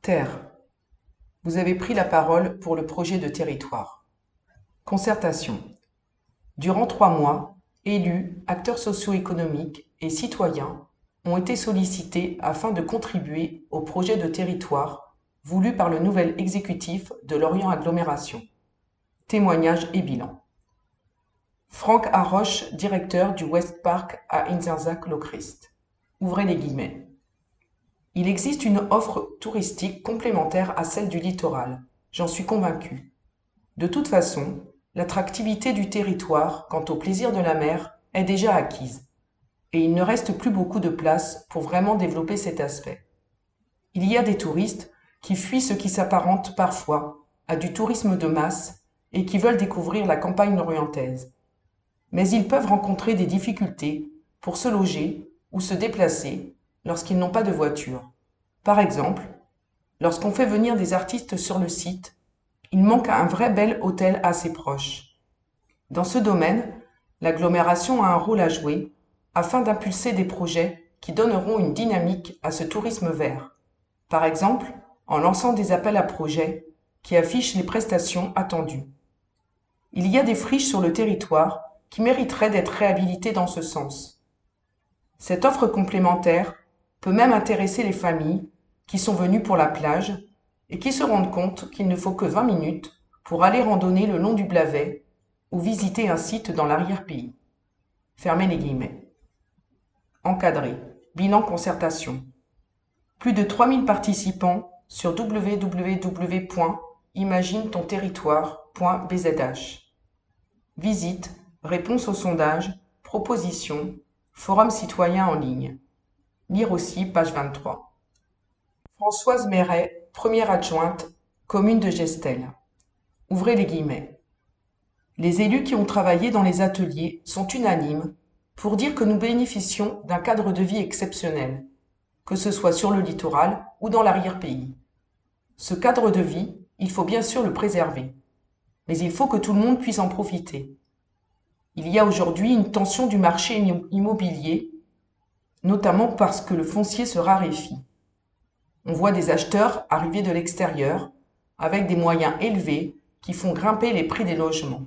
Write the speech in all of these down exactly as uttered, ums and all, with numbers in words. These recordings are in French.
Terre. Vous avez pris la parole pour le projet de territoire. Concertation. Durant trois mois, élus, acteurs socio-économiques et citoyens ont été sollicités afin de contribuer au projet de territoire voulu par le nouvel exécutif de Lorient Agglomération. Témoignages et bilan. Franck Haroche, directeur du West Park à Inzerzac-Lochrist. Ouvrez les guillemets. Il existe une offre touristique complémentaire à celle du littoral, j'en suis convaincu. De toute façon, l'attractivité du territoire quant au plaisir de la mer est déjà acquise, et il ne reste plus beaucoup de place pour vraiment développer cet aspect. Il y a des touristes qui fuient ce qui s'apparente parfois à du tourisme de masse et qui veulent découvrir la campagne lorientaise. Mais ils peuvent rencontrer des difficultés pour se loger ou se déplacer lorsqu'ils n'ont pas de voiture. Par exemple, lorsqu'on fait venir des artistes sur le site, il manque un vrai bel hôtel assez proche. Dans ce domaine, l'agglomération a un rôle à jouer afin d'impulser des projets qui donneront une dynamique à ce tourisme vert. Par exemple, en lançant des appels à projets qui affichent les prestations attendues. Il y a des friches sur le territoire qui mériteraient d'être réhabilitées dans ce sens. Cette offre complémentaire peut même intéresser les familles qui sont venues pour la plage et qui se rendent compte qu'il ne faut que vingt minutes pour aller randonner le long du Blavet ou visiter un site dans l'arrière-pays. Fermez les guillemets. Encadré. Bilan concertation. Plus de trois mille participants sur w w w point imagine ton territoire point b z h. Visite, réponse au sondage, propositions, forum citoyen en ligne. Lire aussi, page vingt-trois. Françoise Méret, première adjointe, commune de Gestel. Ouvrez les guillemets. Les élus qui ont travaillé dans les ateliers sont unanimes pour dire que nous bénéficions d'un cadre de vie exceptionnel, que ce soit sur le littoral ou dans l'arrière-pays. Ce cadre de vie, il faut bien sûr le préserver, mais il faut que tout le monde puisse en profiter. Il y a aujourd'hui une tension du marché immobilier, notamment parce que le foncier se raréfie. On voit des acheteurs arriver de l'extérieur avec des moyens élevés qui font grimper les prix des logements.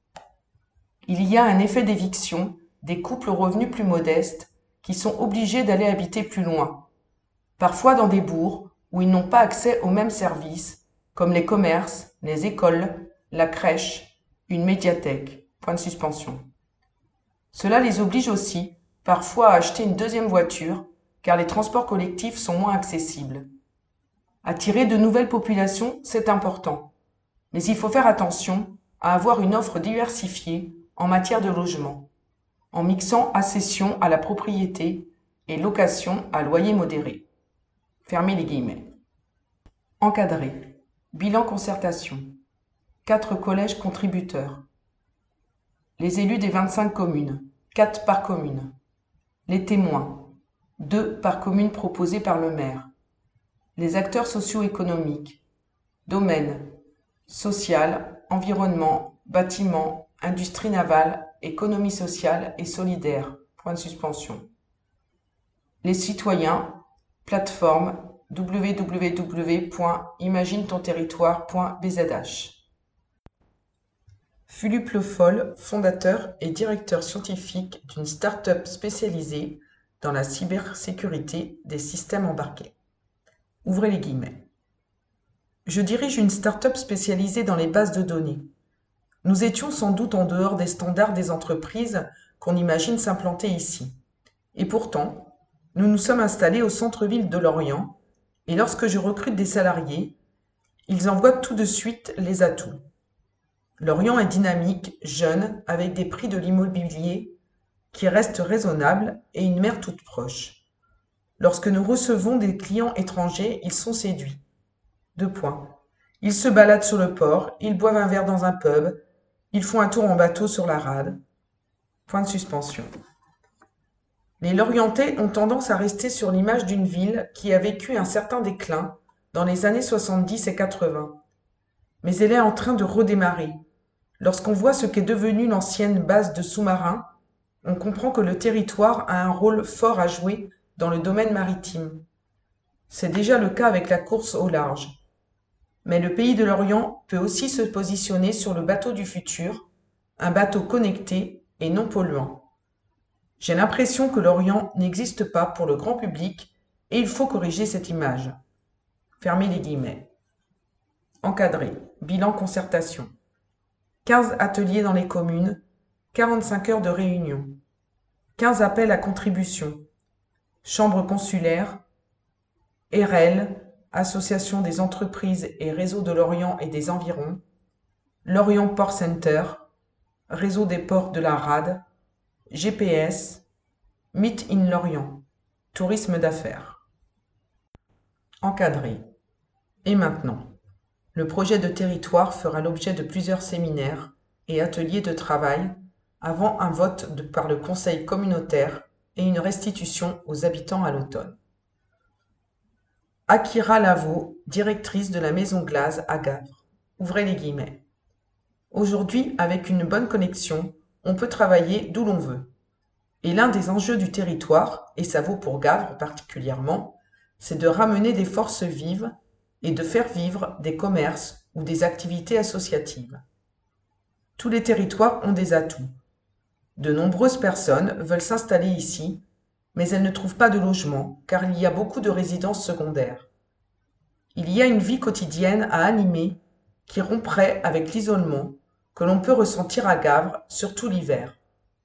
Il y a un effet d'éviction des couples aux revenus plus modestes qui sont obligés d'aller habiter plus loin, parfois dans des bourgs où ils n'ont pas accès aux mêmes services comme les commerces, les écoles, la crèche, une médiathèque. Point de suspension. Cela les oblige aussi parfois à acheter une deuxième voiture car les transports collectifs sont moins accessibles. Attirer de nouvelles populations, c'est important, mais il faut faire attention à avoir une offre diversifiée en matière de logement, en mixant accession à la propriété et location à loyer modéré. Fermez les guillemets. Encadré. Bilan concertation. Quatre collèges contributeurs. Les élus des vingt-cinq communes, quatre par commune. Les témoins, deux par commune proposés par le maire. Les acteurs socio-économiques, domaine, social, environnement, bâtiment, industrie navale, économie sociale et solidaire. Point de suspension. Les citoyens, plateforme w w w point imagine ton territoire point b z h. Philippe Le Foll, fondateur et directeur scientifique d'une start-up spécialisée dans la cybersécurité des systèmes embarqués. Ouvrez les guillemets. Je dirige une start-up spécialisée dans les bases de données. Nous étions sans doute en dehors des standards des entreprises qu'on imagine s'implanter ici. Et pourtant, nous nous sommes installés au centre-ville de Lorient et lorsque je recrute des salariés, ils en voient tout de suite les atouts. Lorient est dynamique, jeune, avec des prix de l'immobilier qui restent raisonnables et une mer toute proche. Lorsque nous recevons des clients étrangers, ils sont séduits. Deux points. Ils se baladent sur le port, ils boivent un verre dans un pub, ils font un tour en bateau sur la rade. Point de suspension. Les Lorientais ont tendance à rester sur l'image d'une ville qui a vécu un certain déclin dans les années soixante-dix et quatre-vingts. Mais elle est en train de redémarrer. Lorsqu'on voit ce qu'est devenue l'ancienne base de sous-marins, on comprend que le territoire a un rôle fort à jouer dans le domaine maritime. C'est déjà le cas avec la course au large. Mais le pays de l'Orient peut aussi se positionner sur le bateau du futur, un bateau connecté et non polluant. J'ai l'impression que l'Orient n'existe pas pour le grand public et il faut corriger cette image. Fermez les guillemets. Encadré. Bilan concertation. quinze ateliers dans les communes, quarante-cinq heures de réunion. quinze appels à contribution. Chambre consulaire, R L, Association des entreprises et réseau de l'Orient et des environs, l'Orient Port Center, réseau des ports de la R A D, G P S, Meet in Lorient, tourisme d'affaires. Encadré. Et maintenant, le projet de territoire fera l'objet de plusieurs séminaires et ateliers de travail avant un vote de, par le conseil communautaire et une restitution aux habitants à l'automne. Akira Lavaux, directrice de la Maison Glaze à Gavre. Ouvrez les guillemets. Aujourd'hui, avec une bonne connexion, on peut travailler d'où l'on veut. Et l'un des enjeux du territoire, et ça vaut pour Gavre particulièrement, c'est de ramener des forces vives et de faire vivre des commerces ou des activités associatives. Tous les territoires ont des atouts. De nombreuses personnes veulent s'installer ici, mais elles ne trouvent pas de logement car il y a beaucoup de résidences secondaires. Il y a une vie quotidienne à animer qui romprait avec l'isolement que l'on peut ressentir à Gavre, surtout l'hiver.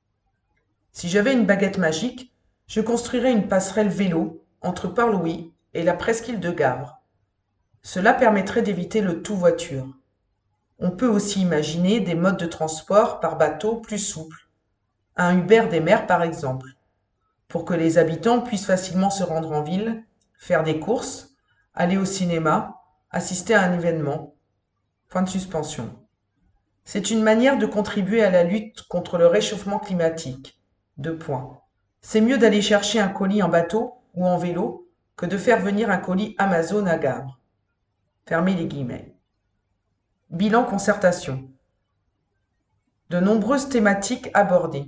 Si j'avais une baguette magique, je construirais une passerelle vélo entre Port-Louis et la presqu'île de Gavre. Cela permettrait d'éviter le tout-voiture. On peut aussi imaginer des modes de transport par bateau plus souples, un Uber des mers par exemple, pour que les habitants puissent facilement se rendre en ville, faire des courses, aller au cinéma, assister à un événement. Point de suspension. C'est une manière de contribuer à la lutte contre le réchauffement climatique. Deux points. C'est mieux d'aller chercher un colis en bateau ou en vélo que de faire venir un colis Amazon à Gavre. Fermez les guillemets. Bilan concertation. De nombreuses thématiques abordées.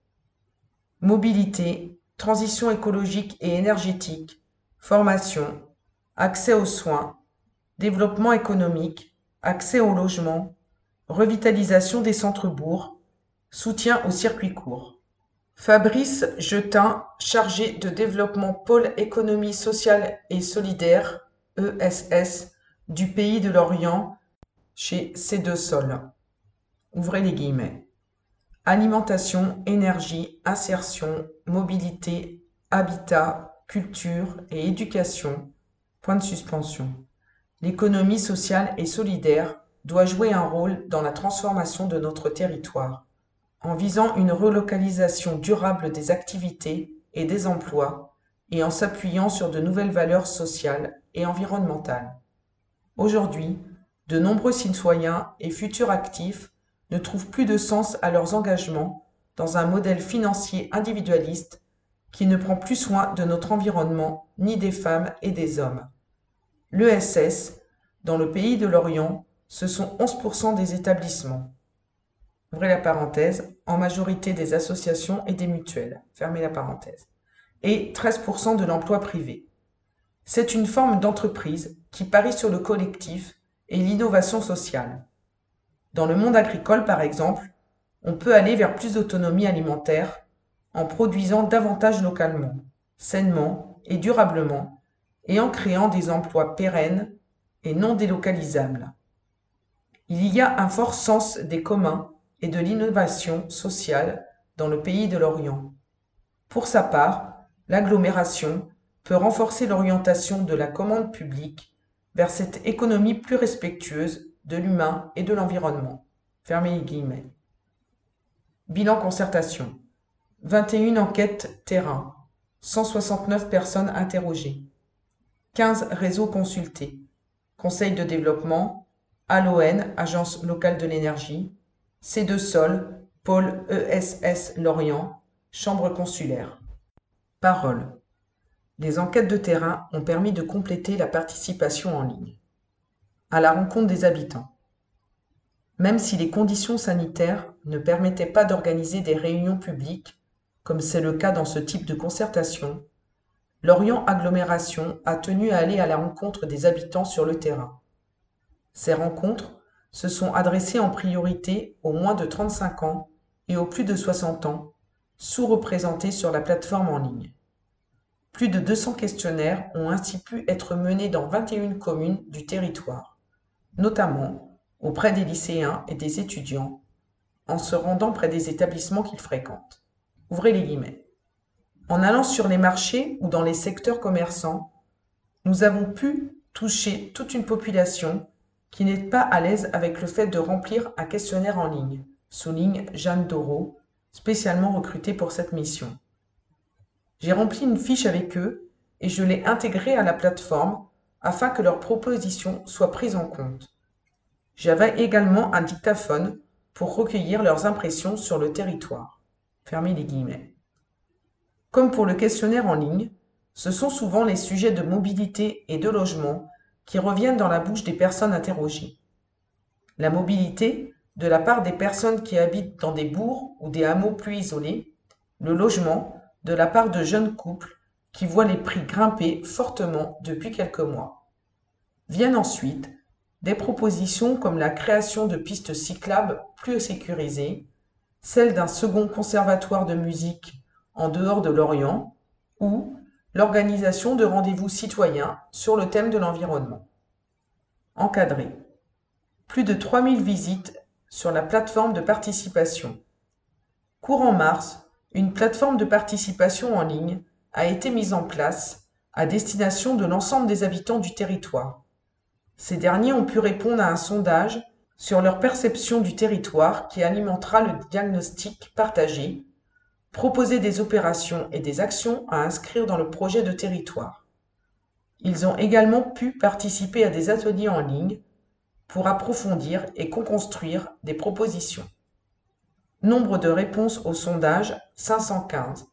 Mobilité, transition écologique et énergétique, formation, accès aux soins, développement économique, accès au logement, revitalisation des centres-bourgs, soutien aux circuits courts. Fabrice Jetin, chargé de développement pôle économie sociale et solidaire, E S S, du pays de l'Orient, chez C deux Sol. Ouvrez les guillemets. Alimentation, énergie, insertion, mobilité, habitat, culture et éducation. Point de suspension. L'économie sociale et solidaire doit jouer un rôle dans la transformation de notre territoire, en visant une relocalisation durable des activités et des emplois et en s'appuyant sur de nouvelles valeurs sociales et environnementales. Aujourd'hui, de nombreux citoyens et futurs actifs ne trouvent plus de sens à leurs engagements dans un modèle financier individualiste qui ne prend plus soin de notre environnement ni des femmes et des hommes. L'E S S, dans le pays de l'Orient, ce sont onze pour cent des établissements. Ouvrez la parenthèse, en majorité des associations et des mutuelles. Fermez la parenthèse. Et treize pour cent de l'emploi privé. C'est une forme d'entreprise qui parie sur le collectif et l'innovation sociale. Dans le monde agricole, par exemple, on peut aller vers plus d'autonomie alimentaire en produisant davantage localement, sainement et durablement, et en créant des emplois pérennes et non délocalisables. Il y a un fort sens des communs et de l'innovation sociale dans le pays de l'Orient. Pour sa part, l'agglomération peut renforcer l'orientation de la commande publique vers cette économie plus respectueuse de l'humain et de l'environnement. Fermez les guillemets. Bilan concertation. vingt et une enquêtes terrain. cent soixante-neuf personnes interrogées. quinze réseaux consultés. Conseil de développement, A L O N, Agence locale de l'énergie, C deux Sol, pôle E S S Lorient, Chambre consulaire. Parole. Les enquêtes de terrain ont permis de compléter la participation en ligne. À la rencontre des habitants. Même si les conditions sanitaires ne permettaient pas d'organiser des réunions publiques, comme c'est le cas dans ce type de concertation, Lorient Agglomération a tenu à aller à la rencontre des habitants sur le terrain. Ces rencontres se sont adressées en priorité aux moins de trente-cinq ans et aux plus de soixante ans, sous-représentés sur la plateforme en ligne. Plus de deux cents questionnaires ont ainsi pu être menés dans vingt et une communes du territoire, notamment auprès des lycéens et des étudiants, en se rendant près des établissements qu'ils fréquentent. Ouvrez les guillemets. En allant sur les marchés ou dans les secteurs commerçants, nous avons pu toucher toute une population qui n'est pas à l'aise avec le fait de remplir un questionnaire en ligne, souligne Jeanne Doreau, spécialement recrutée pour cette mission. J'ai rempli une fiche avec eux et je l'ai intégrée à la plateforme afin que leurs propositions soient prises en compte. J'avais également un dictaphone pour recueillir leurs impressions sur le territoire. Fermez les guillemets. Comme pour le questionnaire en ligne, ce sont souvent les sujets de mobilité et de logement qui reviennent dans la bouche des personnes interrogées. La mobilité, de la part des personnes qui habitent dans des bourgs ou des hameaux plus isolés, le logement, de la part de jeunes couples qui voient les prix grimper fortement depuis quelques mois. Viennent ensuite des propositions comme la création de pistes cyclables plus sécurisées, celle d'un second conservatoire de musique en dehors de Lorient ou l'organisation de rendez-vous citoyens sur le thème de l'environnement. Encadré. Plus de trois mille visites sur la plateforme de participation. Courant mars, une plateforme de participation en ligne a été mise en place à destination de l'ensemble des habitants du territoire. Ces derniers ont pu répondre à un sondage sur leur perception du territoire qui alimentera le diagnostic partagé, proposer des opérations et des actions à inscrire dans le projet de territoire. Ils ont également pu participer à des ateliers en ligne pour approfondir et co-construire des propositions. Nombre de réponses au sondage cinq cent quinze.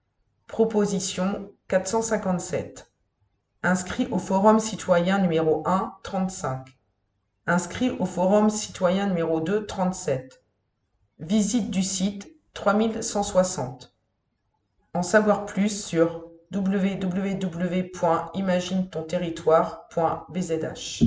Proposition quatre cent cinquante-sept. Inscrit au forum citoyen numéro un, trente-cinq. Inscrit au forum citoyen numéro deux, trente-sept. Visite du site trois mille cent soixante. En savoir plus sur w w w point imagine ton territoire point b z h.